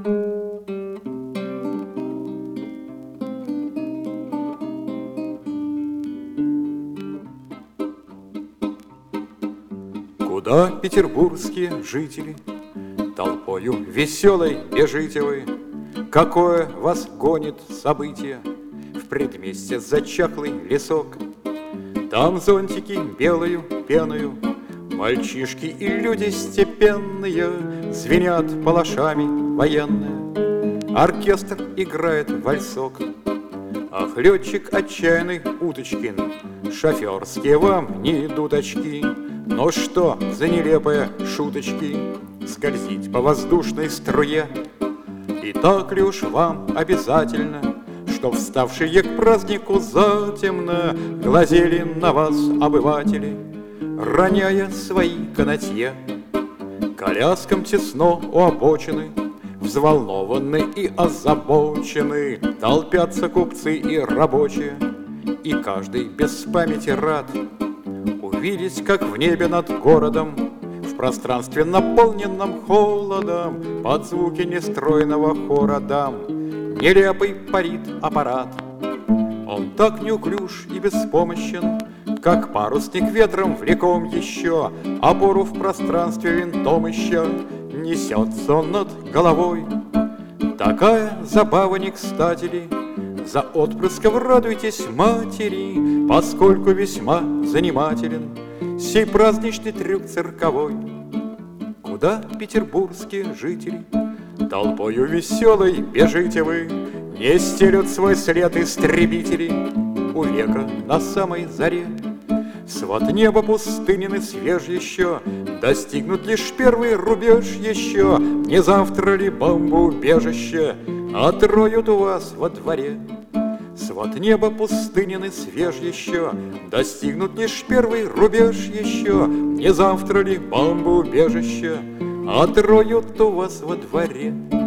Куда петербургские жители толпою веселой бежите вы? Какое вас гонит событие в предместье зачахлый лесок? Там зонтики белою пеною, мальчишки и люди степенные звенят палашами военные. Оркестр играет вальсок. Ах, летчик отчаянный Уточкин, шоферские вам не идут очки. Но что за нелепые шуточки скользить по воздушной струе? И так ли уж вам обязательно, что вставшие к празднику затемно глазели на вас обыватели, роняя свои канатье? Коляскам тесно у обочины, взволнованы и озабочены толпятся купцы и рабочие, и каждый без памяти рад увидеть, как в небе над городом, в пространстве, наполненном холодом, под звуки нестройного хора дам, нелепый парит аппарат. Он так неуклюж и беспомощен, как парусник ветром влеком еще, опору в пространстве винтом еще, несется он над головой. Такая забава не кстати ли? За отпрысков радуйтесь матери, поскольку весьма занимателен сей праздничный трюк цирковой. Куда петербургские жители толпою веселой бежите вы? Не стелют свой след истребители у века на самой заре. Свод неба пустынен и свеж еще, достигнут лишь первый рубеж еще. Не завтра ли бомбоубежище отроют у вас во дворе? Свод неба пустынен и свеж еще, достигнут лишь первый рубеж еще. Не завтра ли бомбоубежище отроют у вас во дворе?